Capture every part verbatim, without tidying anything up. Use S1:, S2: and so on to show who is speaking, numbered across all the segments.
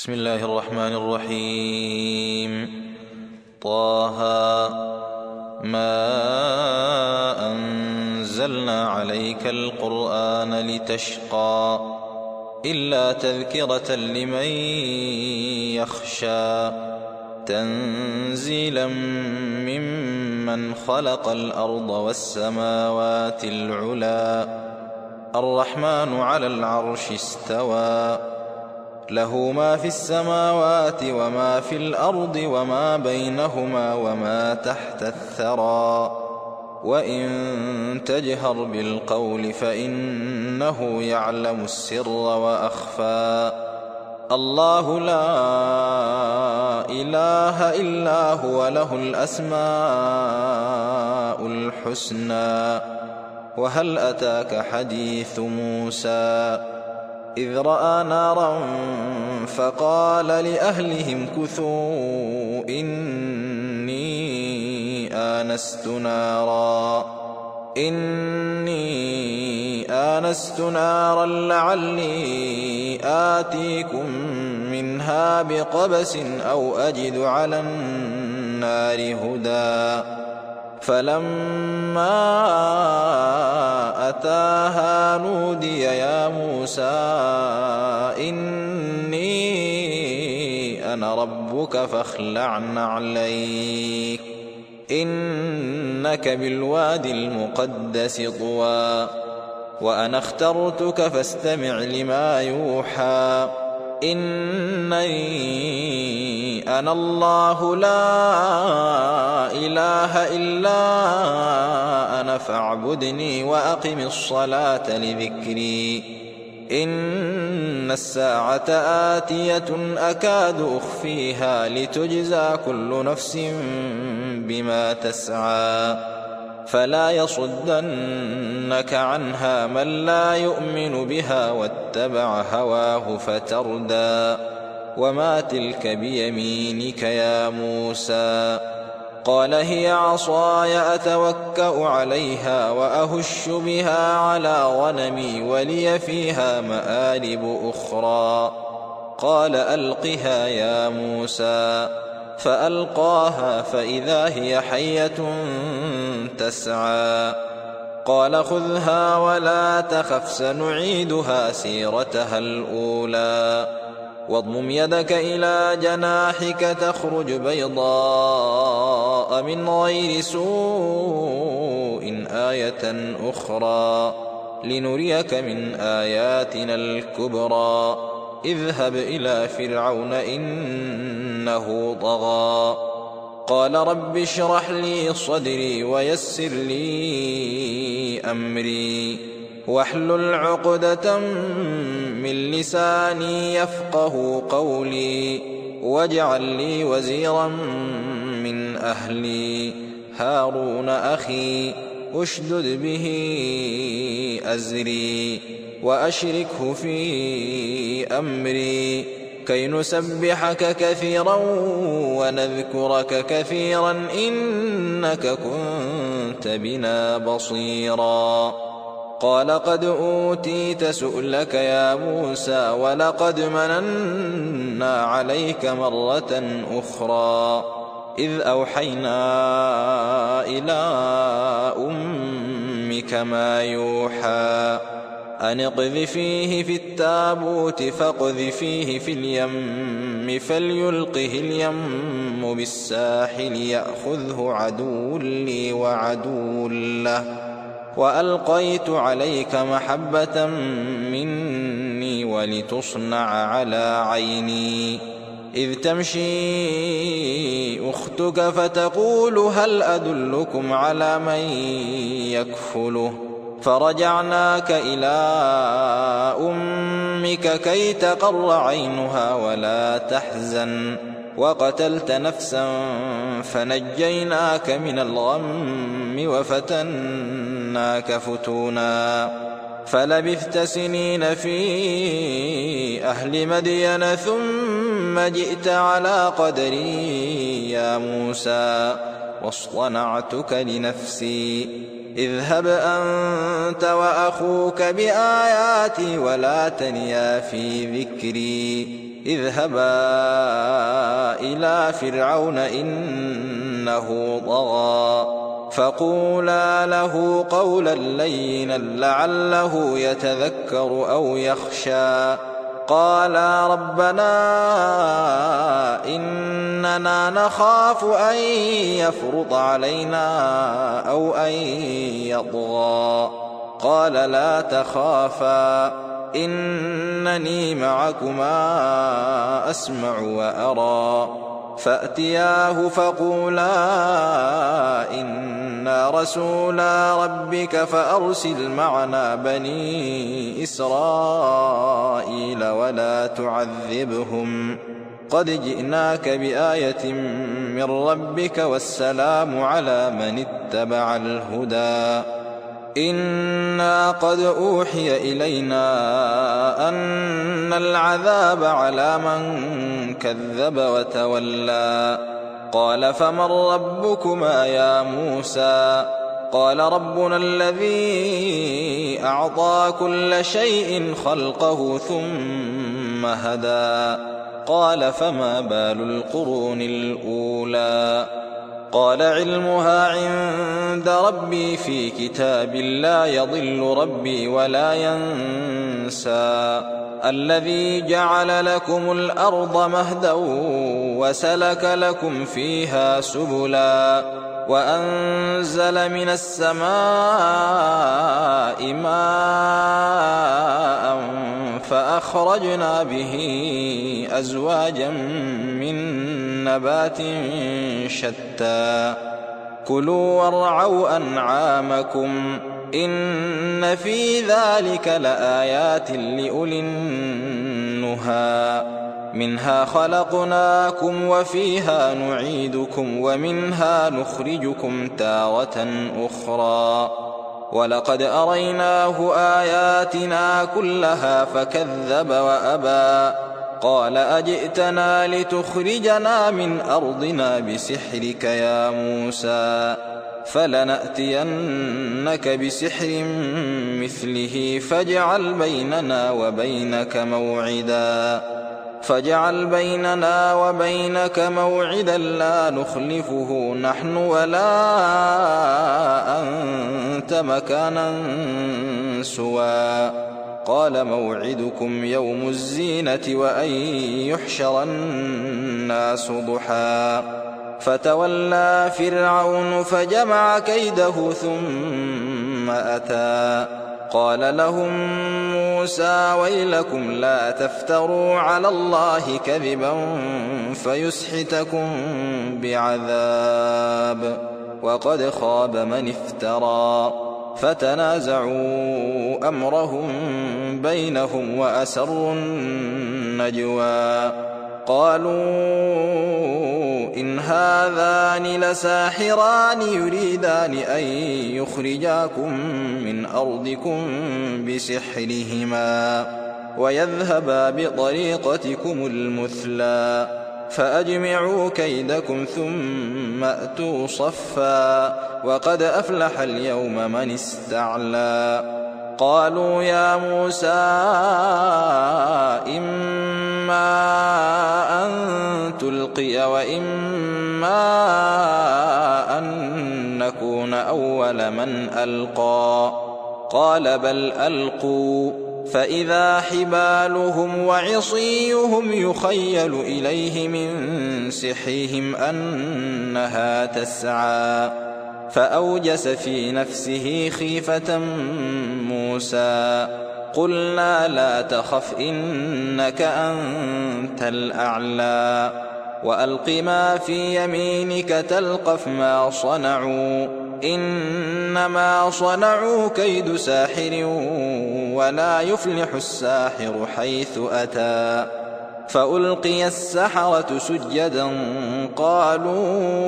S1: بسم الله الرحمن الرحيم. طه ما أنزلنا عليك القرآن لتشقى إلا تذكرة لمن يخشى تنزيلا ممن خلق الأرض والسماوات العلى الرحمن على العرش استوى له ما في السماوات وما في الأرض وما بينهما وما تحت الثرى وإن تجهر بالقول فإنه يعلم السر وأخفى الله لا إله إلا هو له الأسماء الحسنى. وهل أتاك حديث موسى إذ رأى نارا فقال لأهلهم كثوا إني آنست نارا إني آنست نارا لعلي آتيكم منها بقبس أو أجد على النار هدى فلما أتاها نودي يا موسى إني أنا ربك فاخلع نعليك إنك بالوادي المقدس طوى وأنا اخترتك فاستمع لما يوحى إنني أنا الله لا إله إلا أنا فاعبدني وأقم الصلاة لذكري إن الساعة آتية أكاد أخفيها لتجزى كل نفس بما تسعى فلا يصدنك عنها من لا يؤمن بها واتبع هواه فتردى وما تلك بيمينك يا موسى قال هي عصاي أتوكأ عليها وأهش بها على غنمي ولي فيها مآرب أخرى قال ألقها يا موسى فألقاها فإذا هي حية تسعى قال خذها ولا تخف سنعيدها سيرتها الأولى واضمم يدك إلى جناحك تخرج بيضاء من غير سوء آية أخرى لنريك من آياتنا الكبرى اذهب إلى فرعون إنه طغى قال رب اشرح لي صدري ويسر لي أمري واحلل عقدة من لساني يفقه قولي واجعل لي وزيرا من أهلي هارون أخي اشدد به أزري وأشركه في أمري كي نسبحك كثيرا ونذكرك كثيرا إنك كنت بنا بصيرا قال قد أوتيت سؤلك يا موسى ولقد مننا عليك مرة أخرى إذ أوحينا إلى أمك ما يوحى أن اقذفيه في التابوت فاقذفيه في اليم فليلقه اليم بالساحل يأخذه عدو لي وعدو له وألقيت عليك محبة مني ولتصنع على عيني إذ تمشي أختك فتقول هل أدلكم على من يكفله فرجعناك إلى أمك كي تقر عينها ولا تحزن وقتلت نفسا فنجيناك من الغم وفتناك فتونا فلبثت سنين في أهل مدين ثم جئت على قدري يا موسى واصطنعتك لنفسي اذهب أنت وأخوك بآياتي ولا تنيا في ذكري اذهبا إلى فرعون إنه طغى فقولا له قولا لينا لعله يتذكر أو يخشى قالا ربنا إننا نخاف أن يفرط علينا أو أن يطغى قال لا تخافا إنني معكما أسمع وأرى فأتياه فقولا إنا رسولا ربك فأرسل معنا بني إسرائيل ولا تعذبهم قد جئناك بآية من ربك والسلام على من اتبع الهدى إنا قد أوحي إلينا أن العذاب على من كذب وتولى قال فمن ربكما يا موسى قال ربنا الذي أعطى كل شيء خلقه ثم هدى قال فما بال القرون الأولى قال علمها عند ربي في كتاب لا يضل ربي ولا ينسى الذي جعل لكم الأرض مهدا وسلك لكم فيها سبلا وأنزل من السماء ماء فأخرجنا به أزواجا من نبات شتى كلوا وارعوا أنعامكم إن في ذلك لآيات لأولي النهى منها خلقناكم وفيها نعيدكم ومنها نخرجكم تارة أخرى ولقد أريناه آياتنا كلها فكذب وأبى قال أجئتنا لتخرجنا من أرضنا بسحرك يا موسى فلنأتينك بسحر مثله فاجعل بيننا وبينك موعدا فاجعل بيننا وبينك موعدا لا نخلفه نحن ولا أنت مكانا سوى قال موعدكم يوم الزينة وأن يحشر الناس ضحى فتولى فرعون فجمع كيده ثم أتى قال لهم موسى ويلكم لا تفتروا على الله كذبا فيسحتكم بعذاب وقد خاب من افترى فتنازعوا أمرهم بينهم وأسروا النجوى قالوا إن هذان لساحران يريدان أن يخرجاكم من أرضكم بسحرهما ويذهبا بطريقتكم المثلى فأجمعوا كيدكم ثم أتوا صفا وقد أفلح اليوم من استعلى قالوا يا موسى إما أن تلقي وإما أن نكون أول من ألقى قال بل ألقوا فإذا حبالهم وعصيهم يخيل إليه من سحرهم أنها تسعى فأوجس في نفسه خيفة موسى قلنا لا تخف إنك أنت الأعلى وألق ما في يمينك تلقف ما صنعوا إنما صنعوا كيد ساحر ولا يفلح الساحر حيث أتى فألقي السحرة سجدا قالوا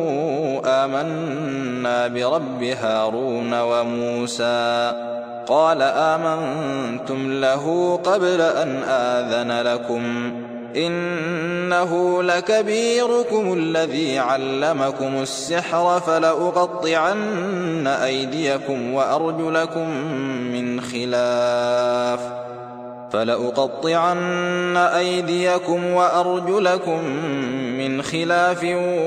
S1: آمنا برب هارون وموسى قال آمنتم له قبل أن آذن لكم إنه لكبيركم الذي علمكم السحر فلأقطعن أيديكم وأرجلكم من خلاف فلأقطعن أيديكم وأرجلكم من خلاف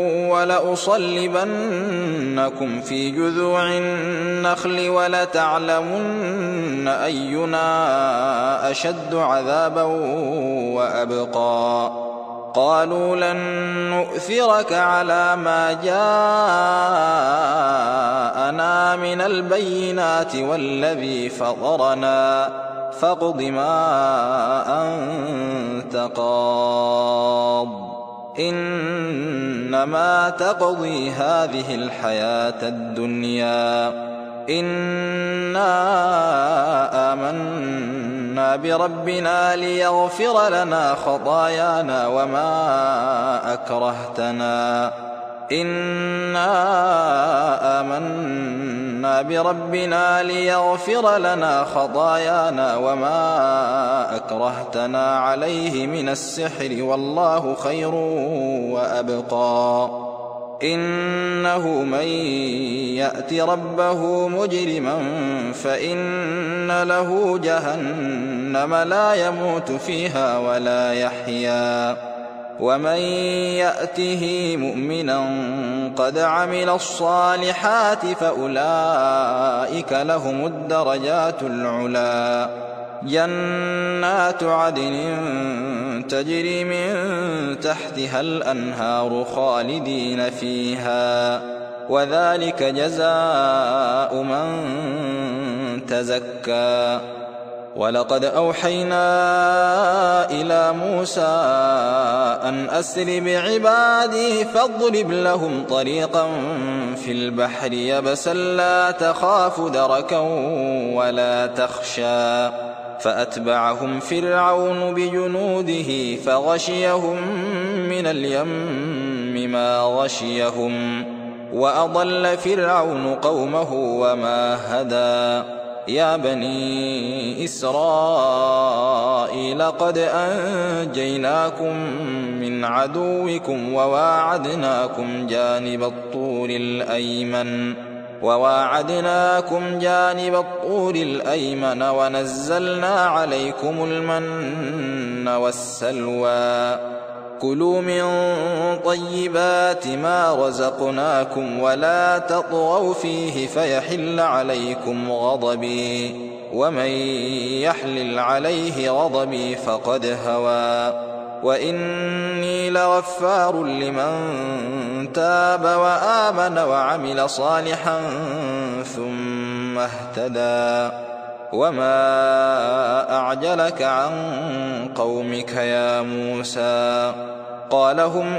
S1: ولأصلبنكم في جذوع النخل ولتعلمن أينا أشد عذابا وأبقى. قالوا لن نؤثرك على ما جاءنا من البينات والذي فطرنا فاقض ما أنت قاض إنما تقضي هذه الحياة الدنيا إنا آمنا بربنا ليغفر لنا خطايانا وما أكرهتنا إنا آمنا بربنا ليغفر لنا خطايانا وما أكرهتنا عليه من السحر والله خير وأبقى. إنه من يأت ربه مجرما فإن له جهنم لا يموت فيها ولا يحيا ومن يأته مؤمنا قد عمل الصالحات فأولئك لهم الدرجات العلا جنات عدن تجري من تحتها الأنهار خالدين فيها وذلك جزاء من تزكى. ولقد أوحينا إلى موسى أن أسر بعبادي فاضرب لهم طريقا في البحر يبسا لا تخاف دركا ولا تخشى فأتبعهم فرعون بجنوده فغشيهم من اليم ما غشيهم وأضل فرعون قومه وما هدى. يا بني إسرائيل قد أنجيناكم من عدوكم وواعدناكم جانب الطور الأيمن وواعدناكم جانب الطور الأيمن ونزلنا عليكم المن والسلوى كلوا من طيبات ما رزقناكم ولا تطغوا فيه فيحل عليكم غضبي ومن يحلل عليه غضبي فقد هوى وإني لغفار لمن تاب وآمن وعمل صالحا ثم اهتدى. وما أعجلك عن قومك يا موسى قال هم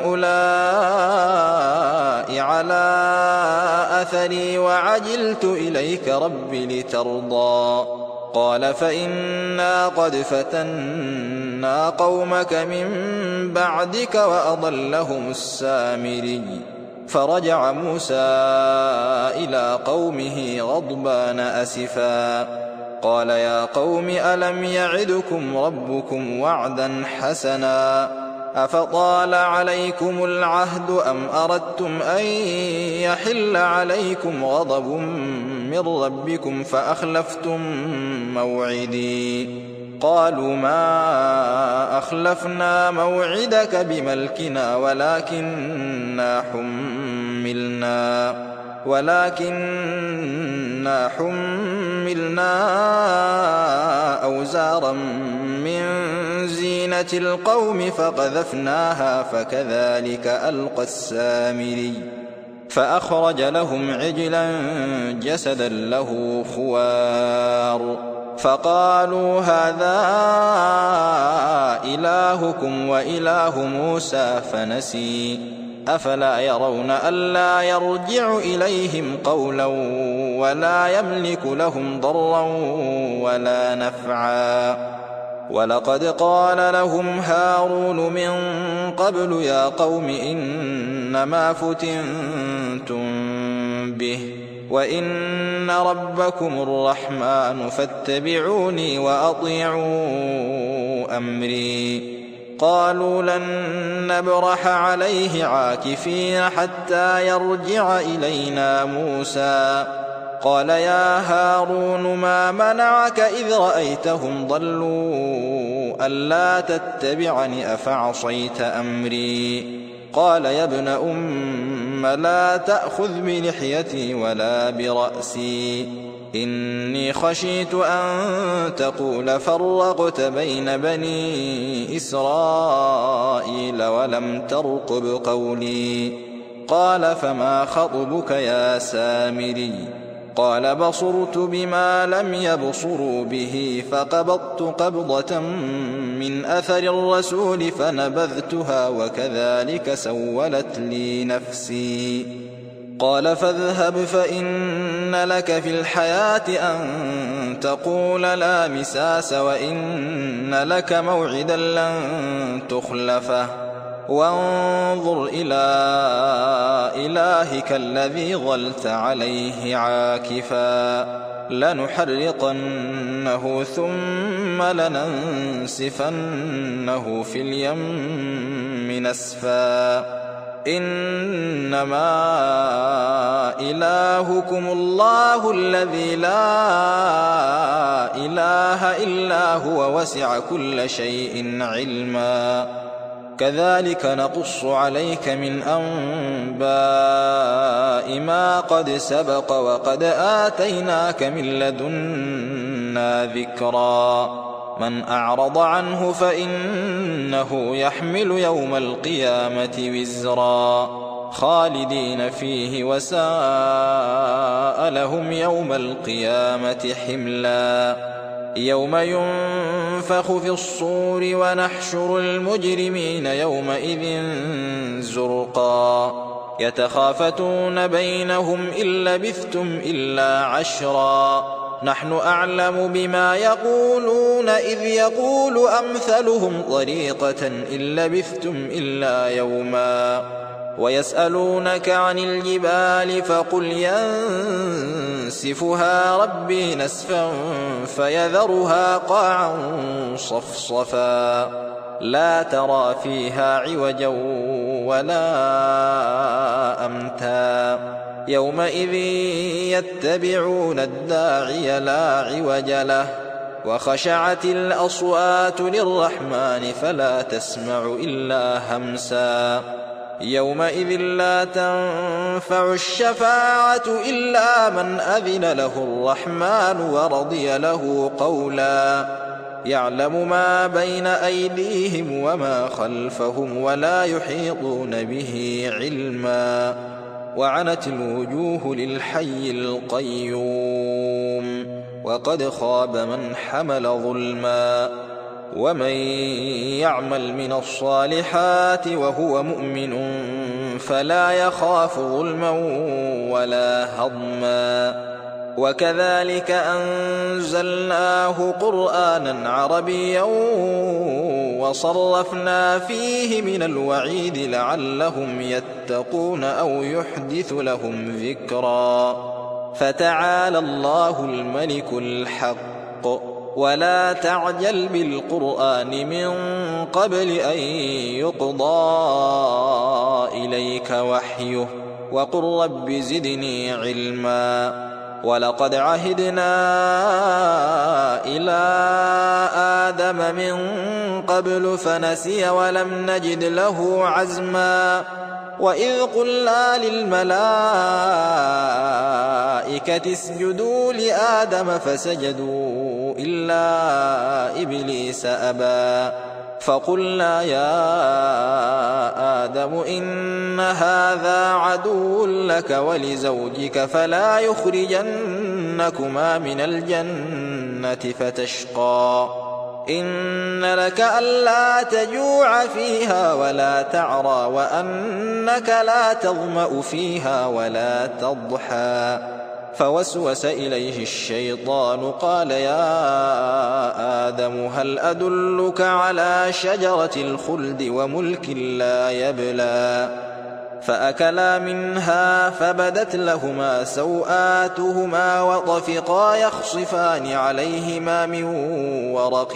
S1: أولئك على أثري وعجلت إليك رب لترضى قال فإنا قد فتنا قومك من بعدك وأضلهم السامري. فرجع موسى إلى قومه غضبان أسفا قال يا قوم ألم يعدكم ربكم وعدا حسنا أفطال عليكم العهد أم أردتم أن يحل عليكم غضب من ربكم فأخلفتم موعدي قالوا ما أخلفنا موعدك بملكنا ولكننا حملنا ولكننا حملنا أوزارا من زينة القوم فقذفناها فكذلك ألقى السامري فأخرج لهم عجلا جسدا له خوار فقالوا هذا إلهكم وإله موسى فنسي أفلا يرون ألا يرجع إليهم قولا ولا يملك لهم ضرا ولا نفعا. ولقد قال لهم هارون من قبل يا قوم إنما فتنتم به وإن ربكم الرحمن فاتبعوني وأطيعوا أمري قالوا لن نبرح عليه عاكفين حتى يرجع إلينا موسى قال يا هارون ما منعك إذ رأيتهم ضلوا ألا تتبعني أفعصيت أمري قال يا ابن أم لا تأخذ بلحيتي ولا برأسي إني خشيت أن تقول فرقت بين بني إسرائيل ولم ترقب قولي قال فما خطبك يا سامري قال بصرت بما لم يبصروا به فقبضت قبضة من أثر الرسول فنبذتها وكذلك سولت لي نفسي قال فاذهب فإن لك في الحياة أن تقول لا مساس وإن لك موعدا لن تخلفه وانظر إلى إلهك الذي ظلت عليه عاكفا لنحرقنه ثم لننسفنه في اليم نسفا إنما إلهكم الله الذي لا إله إلا هو وسع كل شيء علما كذلك نقص عليك من أنباء ما قد سبق وقد آتيناك من لدنا ذكرا من أعرض عنه فإنه يحمل يوم القيامة وزرا خالدين فيه وساء لهم يوم القيامة حملا يوم ينفخ في الصور ونحشر المجرمين يومئذ زرقا يتخافتون بينهم إن لبثتم إلا عشرا نحن أعلم بما يقولون إذ يقول أمثلهم طريقة إن لبثتم إلا يوما ويسألونك عن الجبال فقل ينسفها ربي نسفا فيذرها قاعا صفصفا لا ترى فيها عوجا ولا أمتا يومئذ يتبعون الداعي لا عوج له وخشعت الأصوات للرحمن فلا تسمع إلا همسا يومئذ لا تنفع الشفاعة إلا من أذن له الرحمن ورضي له قولا يعلم ما بين أيديهم وما خلفهم ولا يحيطون به علما وعنت الوجوه للحي القيوم وقد خاب من حمل ظلما ومن يعمل من الصالحات وهو مؤمن فلا يخاف ظلما ولا هضما وكذلك أنزلناه قرآنا عربيا وصرفنا فيه من الوعيد لعلهم يتقون أو يحدث لهم ذكرا فتعالى الله الملك الحق ولا تعجل بالقرآن من قبل أن يقضى إليك وحيه وقل رب زدني علما ولقد عهدنا إلى آدم من قبل فنسي ولم نجد له عزما وإذ قلنا للملائكة اسجدوا لآدم فسجدوا إلا إبليس أبى فقلنا يا آدم إن هذا عدو لك ولزوجك فلا يخرجنكما من الجنة فتشقى إن لك ألا تجوع فيها ولا تعرى وأنك لا تظمأ فيها ولا تضحى فوسوس إليه الشيطان قال يا آدم هل أدلك على شجرة الخلد وملك لا يبلى فأكلا منها فبدت لهما سوآتهما وطفقا يخصفان عليهما من ورق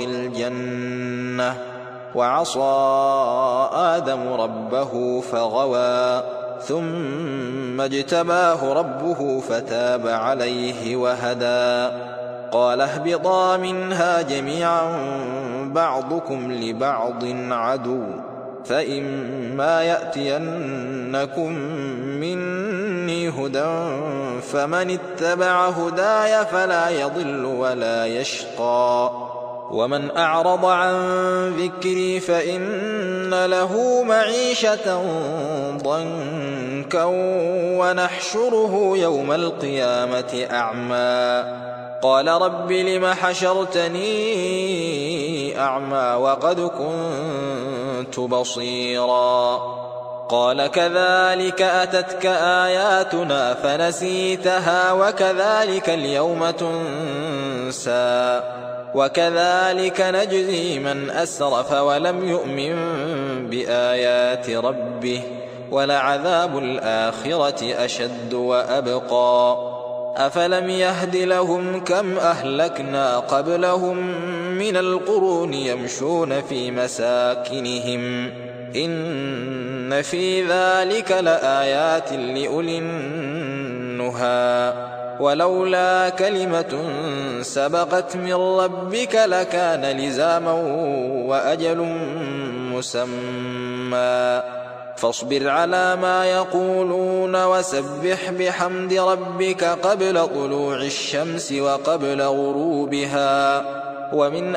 S1: الجنة وعصى آدم ربه فغوى ثم اجتباه ربه فتاب عليه وهدى قال اهبطا منها جميعا بعضكم لبعض عدو فإما يأتينكم مني هدى فمن اتبع هداي فلا يضل ولا يشقى ومن أعرض عن ذكري فإن له معيشة ضنكا ونحشره يوم القيامة أعمى قال رب لم حشرتني أعمى وقد كنت بصيرا قال كذلك أتتك آياتنا فنسيتها وكذلك اليوم تنسى وكذلك نجزي من أسرف ولم يؤمن بآيات ربه ولعذاب الآخرة أشد وأبقى أفلم يهد لهم كم أهلكنا قبلهم من القرون يمشون في مساكنهم إن في ذلك لآيات لأولي النهى ولولا كلمة سبقت من ربك لكان لزاما وأجل مسمى فاصبر على ما يقولون وسبح بحمد ربك قبل طلوع الشمس وقبل غروبها ومن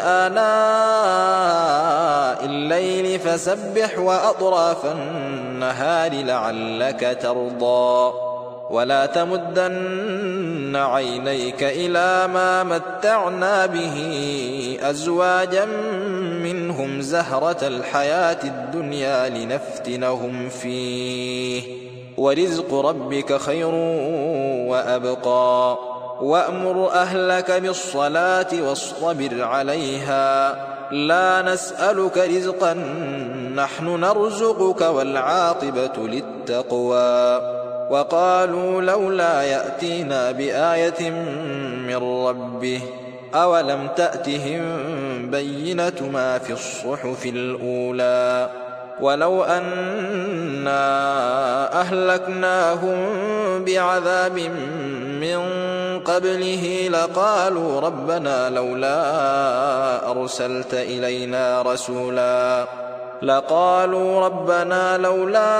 S1: آناء الليل فسبح وأطراف النهار لعلك ترضى ولا تمدن عينيك إلى ما متعنا به أزواجا منهم زهرة الحياة الدنيا لنفتنهم فيه ورزق ربك خير وأبقى وأمر أهلك بالصلاة واصطبر عليها لا نسألك رزقا نحن نرزقك والعاقبة للتقوى وقالوا لولا يأتينا بآية من ربه أولم تأتهم بينة ما في الصحف الأولى ولو أنا أهلكناهم بعذاب من قبله لقالوا ربنا لولا أرسلت إلينا رسولا لقالوا ربنا لولا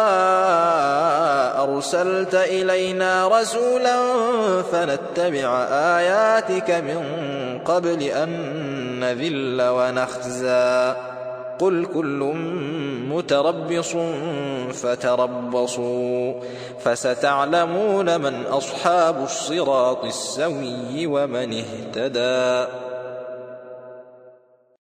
S1: أرسلت إلينا رسولا فنتبع آياتك من قبل أن نذل ونخزى قل كل متربص فتربصوا فستعلمون من أصحاب الصراط السوي ومن اهتدى.